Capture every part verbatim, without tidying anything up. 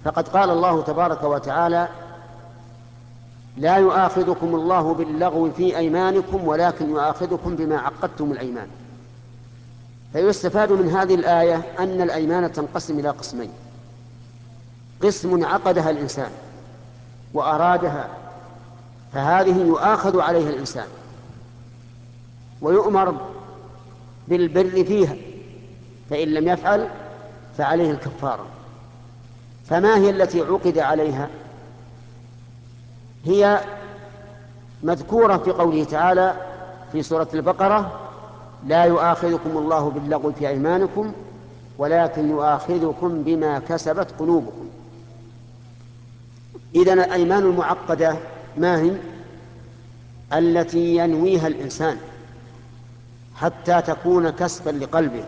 فقد قال الله تبارك وتعالى: لا يؤاخذكم الله باللغو في أيمانكم ولكن يؤاخذكم بما عقدتم الأيمان. فيستفاد من هذه الآية أن الأيمان تنقسم إلى قسمين: قسم عقدها الإنسان وأرادها، فهذه يؤاخذ عليها الإنسان ويؤمر بالبر فيها، فإن لم يفعل فعليه الكفارة. فما هي التي عقد عليها؟ هي مذكورة في قوله تعالى في سورة البقرة: لا يؤاخذكم الله باللغو في أيمانكم ولكن يؤاخذكم بما كسبت قلوبكم. إذن الأيمان المعقدة ما هي؟ التي ينويها الإنسان حتى تكون كسبا لقلبه.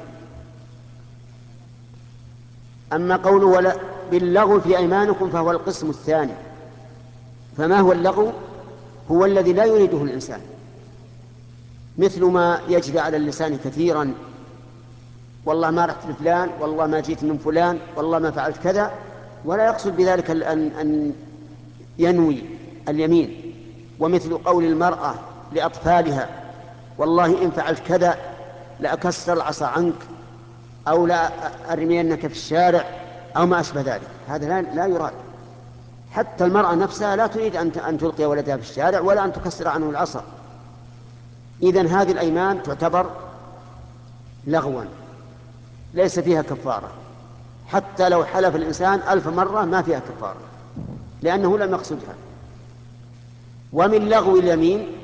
أما قوله ولا باللغو في أيمانكم فهو القسم الثاني. فما هو اللغو؟ هو الذي لا يريده الإنسان، مثل ما يجري على اللسان كثيرا: والله ما رحت لفلان، والله ما جيت من فلان، والله ما فعلت كذا، ولا يقصد بذلك أن, أن ينوي اليمين. ومثل قول المرأة لأطفالها: والله إن فعلت كذا لأكسر العصا عنك، أو لا أرمينك في الشارع، أو ما أشبه ذلك. هذا لا, لا يراد. حتى المرأة نفسها لا تريد أن تلقي ولدها في الشارع ولا أن تكسر عنه العصا. إذن هذه الأيمان تعتبر لغوا ليس فيها كفارة، حتى لو حلف الإنسان ألف مرة ما فيها كفارة، لأنه لم يقصدها. ومن لغو اليمين